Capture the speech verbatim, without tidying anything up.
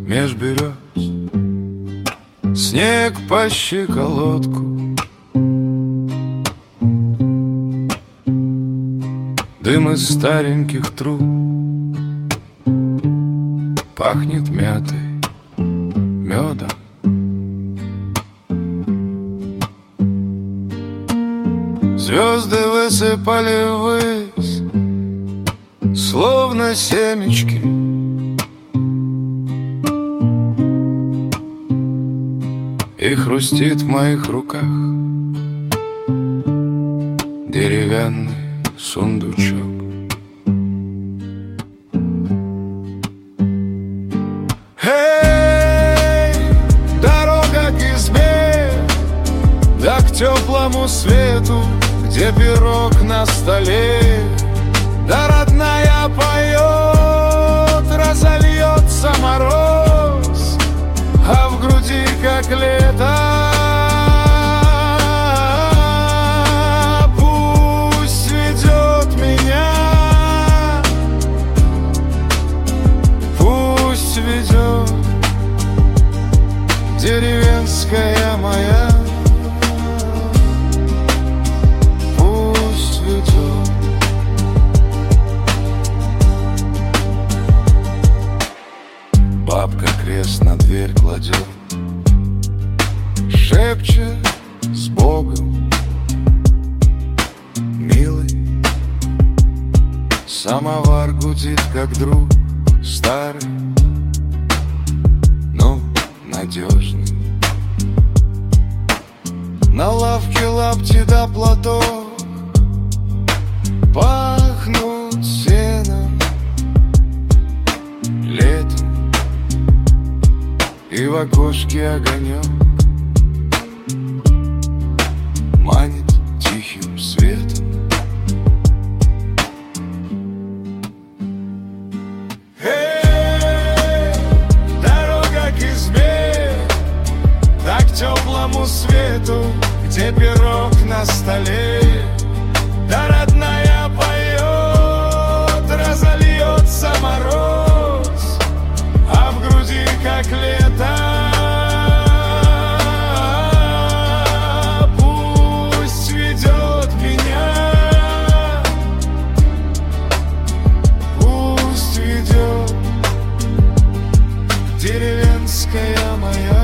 меж берез, снег по щиколотку. Дым из стареньких труб пахнет мятой, медом. Звезды высыпали ввысь, словно семечки. И хрустит в моих руках деревянный сундучок. Эй, дорога к избе, да к теплому свету, где пирог на столе. Да родная поет, разольется мороз, а в груди как лето. Пусть ведет меня, пусть ведет деревенская моя. Пусть ведет. Бабка крест на дверь кладет, шепчет с Богом, милый. Самовар гудит, как друг старый, но надежный. На лавке лапти да платок пахнут сеном летом, и в окошке огонек манит тихим светом. Эй, дорога к избе, да к теплому свету, где пирог на столе. Да родная поет, разольется мороз, а в груди как лето. Пусть ведет меня, пусть ведет деревенская моя.